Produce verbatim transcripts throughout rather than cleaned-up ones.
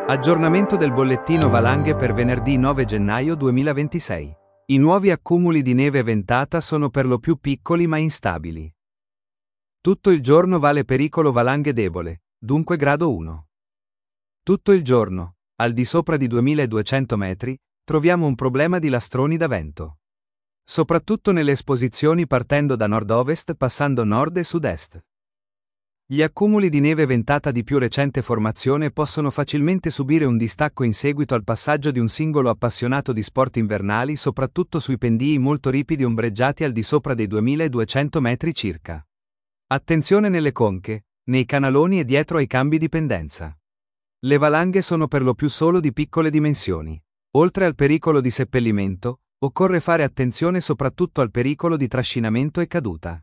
Aggiornamento del bollettino valanghe per venerdì nove gennaio duemilaventisei. I nuovi accumuli di neve ventata sono per lo più piccoli ma instabili. Tutto il giorno vale pericolo valanghe debole, dunque grado uno. Tutto il giorno, al di sopra di duemiladuecento metri, troviamo un problema di lastroni da vento. Soprattutto nelle esposizioni partendo da nord-ovest passando nord e sud-est. Gli accumuli di neve ventata di più recente formazione possono facilmente subire un distacco in seguito al passaggio di un singolo appassionato di sport invernali, soprattutto sui pendii molto ripidi ombreggiati al di sopra dei duemiladuecento metri circa. Attenzione nelle conche, nei canaloni e dietro ai cambi di pendenza. Le valanghe sono per lo più solo di piccole dimensioni. Oltre al pericolo di seppellimento, occorre fare attenzione soprattutto al pericolo di trascinamento e caduta.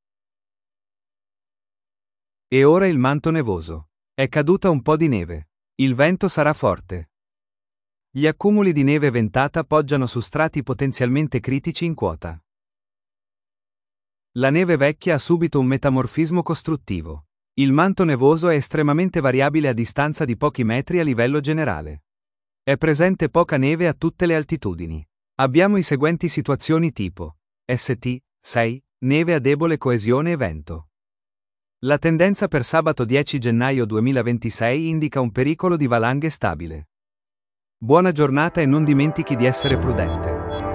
E ora il manto nevoso. È caduta un po' di neve. Il vento sarà forte. Gli accumuli di neve ventata poggiano su strati potenzialmente critici in quota. La neve vecchia ha subito un metamorfismo costruttivo. Il manto nevoso è estremamente variabile a distanza di pochi metri a livello generale. È presente poca neve a tutte le altitudini. Abbiamo i seguenti situazioni tipo S T sei, neve a debole coesione e vento. La tendenza per sabato dieci gennaio duemilaventisei indica un pericolo di valanghe stabile. Buona giornata e non dimentichi di essere prudente.